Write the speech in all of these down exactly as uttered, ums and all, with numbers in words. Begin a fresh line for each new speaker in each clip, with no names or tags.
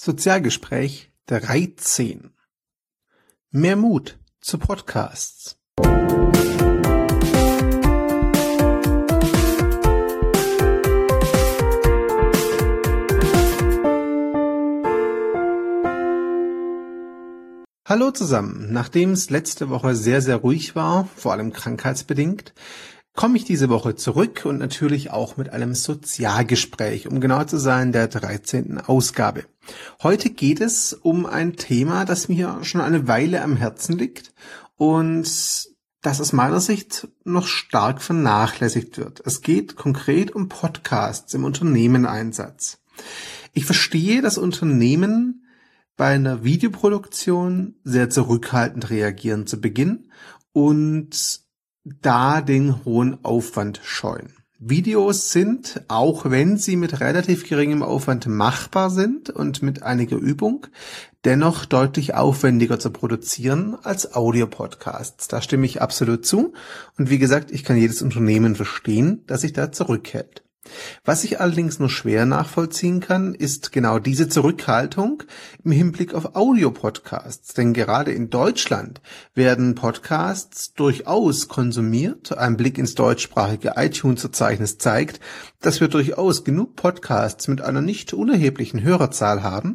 Sozialgespräch dreizehn. Mehr Mut zu Podcasts. Hallo zusammen. Nachdem es letzte Woche sehr, sehr ruhig war, vor allem krankheitsbedingt, komme ich diese Woche zurück und natürlich auch mit einem Sozialgespräch, um genau zu sein, der dreizehnten Ausgabe. Heute geht es um ein Thema, das mir schon eine Weile am Herzen liegt und das aus meiner Sicht noch stark vernachlässigt wird. Es geht konkret um Podcasts im Unternehmeneinsatz. Ich verstehe, dass Unternehmen bei einer Videoproduktion sehr zurückhaltend reagieren zu Beginn und da den hohen Aufwand scheuen. Videos sind, auch wenn sie mit relativ geringem Aufwand machbar sind und mit einiger Übung, dennoch deutlich aufwendiger zu produzieren als Audiopodcasts. Da stimme ich absolut zu. Und wie gesagt, ich kann jedes Unternehmen verstehen, das sich da zurückhält. Was ich allerdings nur schwer nachvollziehen kann, ist genau diese Zurückhaltung im Hinblick auf Audiopodcasts. Denn gerade in Deutschland werden Podcasts durchaus konsumiert. Ein Blick ins deutschsprachige iTunes-Verzeichnis zeigt, dass wir durchaus genug Podcasts mit einer nicht unerheblichen Hörerzahl haben,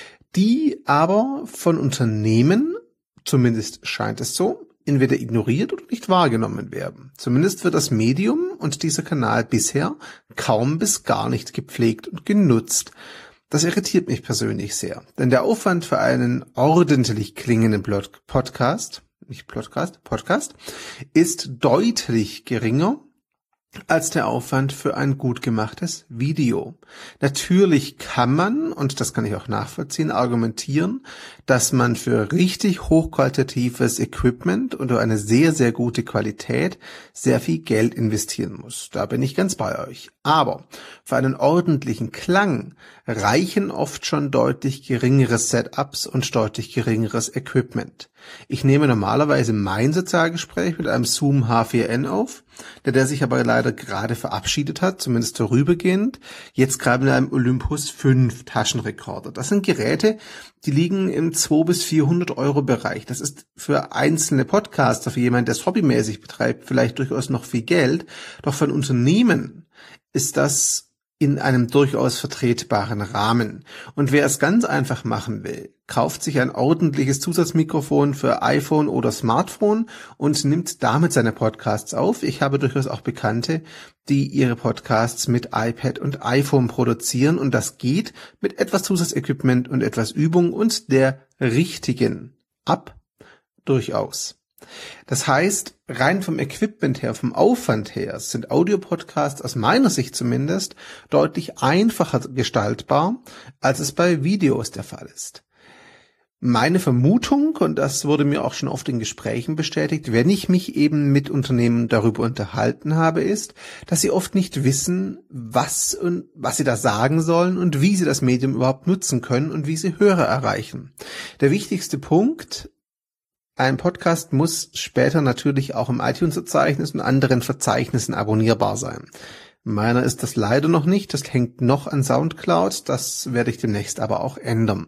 die aber von Unternehmen, zumindest scheint es so, entweder ignoriert oder nicht wahrgenommen werden. Zumindest wird das Medium und dieser Kanal bisher kaum bis gar nicht gepflegt und genutzt. Das irritiert mich persönlich sehr, denn der Aufwand für einen ordentlich klingenden Podcast, nicht Podcast, Podcast, ist deutlich geringer als der Aufwand für ein gut gemachtes Video. Natürlich kann man, und das kann ich auch nachvollziehen, argumentieren, dass man für richtig hochqualitatives Equipment und eine sehr, sehr gute Qualität sehr viel Geld investieren muss. Da bin ich ganz bei euch. Aber für einen ordentlichen Klang reichen oft schon deutlich geringere Setups und deutlich geringeres Equipment. Ich nehme normalerweise mein Sozialgespräch mit einem Zoom H vier n auf, der, der sich aber leider gerade verabschiedet hat, zumindest vorübergehend, jetzt gerade mit einem Olympus fünf Taschenrekorder. Das sind Geräte, die liegen im zweihundert bis vierhundert Euro Bereich. Das ist für einzelne Podcaster, für jemanden, der es hobbymäßig betreibt, vielleicht durchaus noch viel Geld. Doch für ein Unternehmen ist das in einem durchaus vertretbaren Rahmen. Und wer es ganz einfach machen will, kauft sich ein ordentliches Zusatzmikrofon für iPhone oder Smartphone und nimmt damit seine Podcasts auf. Ich habe durchaus auch Bekannte, die ihre Podcasts mit iPad und iPhone produzieren und das geht mit etwas Zusatzequipment und etwas Übung und der richtigen App durchaus. Das heißt, rein vom Equipment her, vom Aufwand her, sind Audiopodcasts aus meiner Sicht zumindest deutlich einfacher gestaltbar, als es bei Videos der Fall ist. Meine Vermutung, und das wurde mir auch schon oft in Gesprächen bestätigt, wenn ich mich eben mit Unternehmen darüber unterhalten habe, ist, dass sie oft nicht wissen, was und was sie da sagen sollen und wie sie das Medium überhaupt nutzen können und wie sie Hörer erreichen. Der wichtigste Punkt: Ein Podcast muss später natürlich auch im iTunes-Verzeichnis und anderen Verzeichnissen abonnierbar sein. Meiner ist das leider noch nicht, das hängt noch an Soundcloud, das werde ich demnächst aber auch ändern.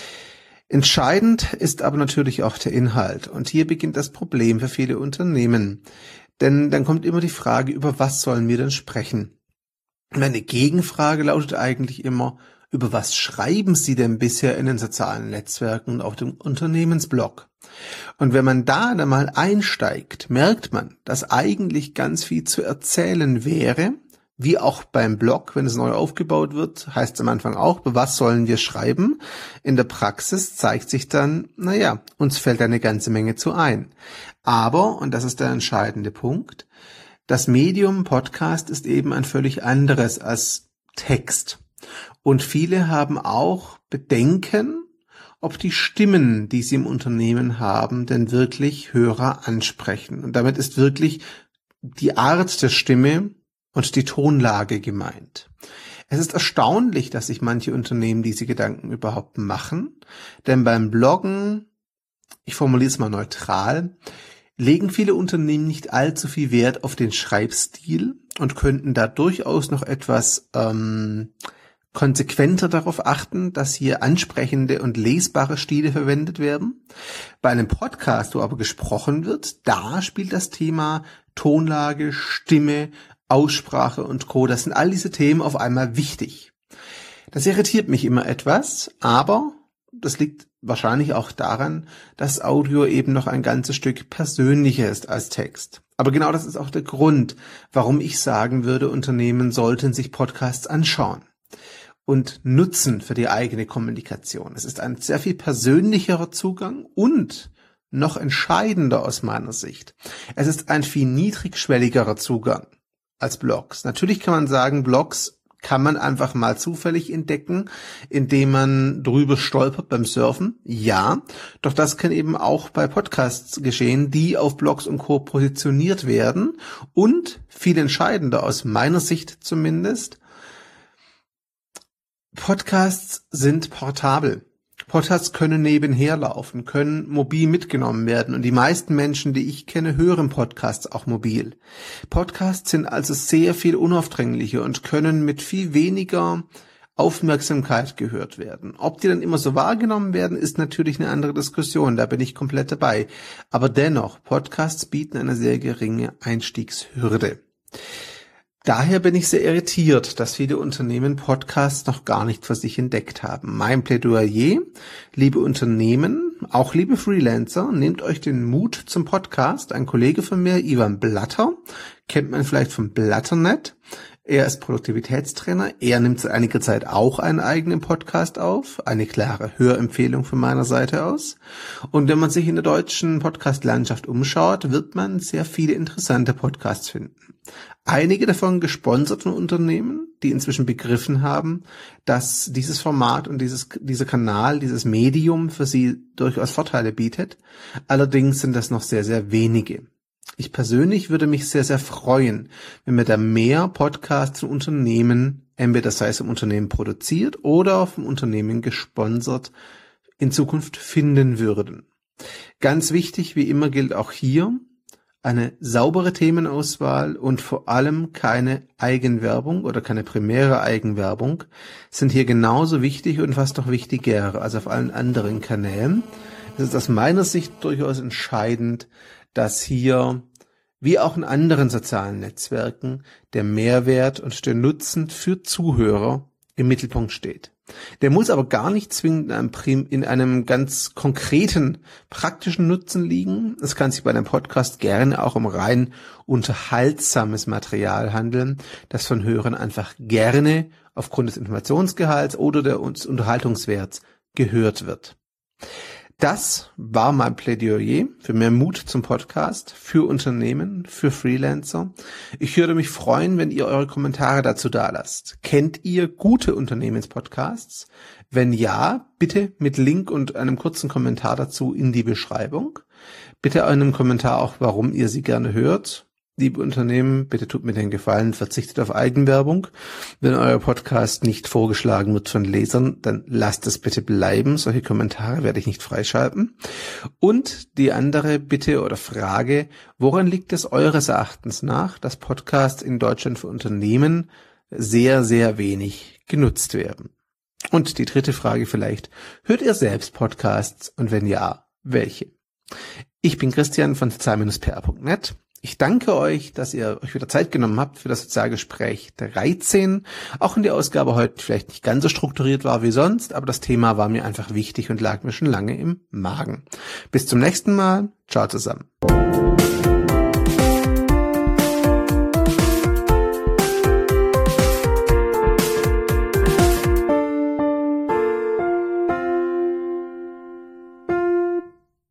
Entscheidend ist aber natürlich auch der Inhalt und hier beginnt das Problem für viele Unternehmen. Denn dann kommt immer die Frage, über was sollen wir denn sprechen? Meine Gegenfrage lautet eigentlich immer: Über was schreiben Sie denn bisher in den sozialen Netzwerken und auf dem Unternehmensblog? Und wenn man da dann mal einsteigt, merkt man, dass eigentlich ganz viel zu erzählen wäre, wie auch beim Blog, wenn es neu aufgebaut wird, heißt es am Anfang auch, über was sollen wir schreiben? In der Praxis zeigt sich dann, naja, uns fällt eine ganze Menge zu ein. Aber, und das ist der entscheidende Punkt, das Medium Podcast ist eben ein völlig anderes als Text. Und viele haben auch Bedenken, ob die Stimmen, die sie im Unternehmen haben, denn wirklich Hörer ansprechen. Und damit ist wirklich die Art der Stimme und die Tonlage gemeint. Es ist erstaunlich, dass sich manche Unternehmen diese Gedanken überhaupt machen, denn beim Bloggen, ich formuliere es mal neutral, legen viele Unternehmen nicht allzu viel Wert auf den Schreibstil und könnten da durchaus noch etwas ähm, konsequenter darauf achten, dass hier ansprechende und lesbare Stile verwendet werden. Bei einem Podcast, wo aber gesprochen wird, da spielt das Thema Tonlage, Stimme, Aussprache und Co. Das sind all diese Themen auf einmal wichtig. Das irritiert mich immer etwas, aber das liegt wahrscheinlich auch daran, dass Audio eben noch ein ganzes Stück persönlicher ist als Text. Aber genau das ist auch der Grund, warum ich sagen würde, Unternehmen sollten sich Podcasts anschauen und nutzen für die eigene Kommunikation. Es ist ein sehr viel persönlicherer Zugang und noch entscheidender aus meiner Sicht. Es ist ein viel niedrigschwelligerer Zugang als Blogs. Natürlich kann man sagen, Blogs kann man einfach mal zufällig entdecken, indem man drüber stolpert beim Surfen. Ja, doch das kann eben auch bei Podcasts geschehen, die auf Blogs und Co. positioniert werden. Und viel entscheidender aus meiner Sicht zumindest, Podcasts sind portabel. Podcasts können nebenher laufen, können mobil mitgenommen werden und die meisten Menschen, die ich kenne, hören Podcasts auch mobil. Podcasts sind also sehr viel unaufdringlicher und können mit viel weniger Aufmerksamkeit gehört werden. Ob die dann immer so wahrgenommen werden, ist natürlich eine andere Diskussion, da bin ich komplett dabei. Aber dennoch, Podcasts bieten eine sehr geringe Einstiegshürde. Daher bin ich sehr irritiert, dass viele Unternehmen Podcasts noch gar nicht für sich entdeckt haben. Mein Plädoyer, liebe Unternehmen, auch liebe Freelancer, nehmt euch den Mut zum Podcast. Ein Kollege von mir, Ivan Blatter, kennt man vielleicht vom Blatternet. Er ist Produktivitätstrainer. Er nimmt seit einiger Zeit auch einen eigenen Podcast auf. Eine klare Hörempfehlung von meiner Seite aus. Und wenn man sich in der deutschen Podcast-Landschaft umschaut, wird man sehr viele interessante Podcasts finden. Einige davon gesponsert von Unternehmen, die inzwischen begriffen haben, dass dieses Format und dieses, dieser Kanal, dieses Medium für sie durchaus Vorteile bietet. Allerdings sind das noch sehr, sehr wenige. Ich persönlich würde mich sehr, sehr freuen, wenn wir da mehr Podcasts von Unternehmen, entweder sei es im Unternehmen produziert oder vom Unternehmen gesponsert, in Zukunft finden würden. Ganz wichtig, wie immer gilt auch hier, eine saubere Themenauswahl und vor allem keine Eigenwerbung oder keine primäre Eigenwerbung sind hier genauso wichtig und fast noch wichtiger als auf allen anderen Kanälen. Es ist aus meiner Sicht durchaus entscheidend, dass hier, wie auch in anderen sozialen Netzwerken, der Mehrwert und der Nutzen für Zuhörer im Mittelpunkt steht. Der muss aber gar nicht zwingend in einem, Prim- in einem ganz konkreten, praktischen Nutzen liegen. Es kann sich bei einem Podcast gerne auch um rein unterhaltsames Material handeln, das von Hörern einfach gerne aufgrund des Informationsgehalts oder des Unterhaltungswerts gehört wird. Das war mein Plädoyer für mehr Mut zum Podcast, für Unternehmen, für Freelancer. Ich würde mich freuen, wenn ihr eure Kommentare dazu dalasst. Kennt ihr gute Unternehmenspodcasts? Wenn ja, bitte mit Link und einem kurzen Kommentar dazu in die Beschreibung. Bitte einem Kommentar auch, warum ihr sie gerne hört. Liebe Unternehmen, bitte tut mir den Gefallen, verzichtet auf Eigenwerbung. Wenn euer Podcast nicht vorgeschlagen wird von Lesern, dann lasst es bitte bleiben. Solche Kommentare werde ich nicht freischalten. Und die andere Bitte oder Frage, woran liegt es eures Erachtens nach, dass Podcasts in Deutschland für Unternehmen sehr, sehr wenig genutzt werden? Und die dritte Frage vielleicht, hört ihr selbst Podcasts und wenn ja, welche? Ich bin Christian von sozial Bindestrich p r punkt net. Ich danke euch, dass ihr euch wieder Zeit genommen habt für das Sozialgespräch dreizehn. Auch wenn die Ausgabe heute vielleicht nicht ganz so strukturiert war wie sonst, aber das Thema war mir einfach wichtig und lag mir schon lange im Magen. Bis zum nächsten Mal. Ciao zusammen.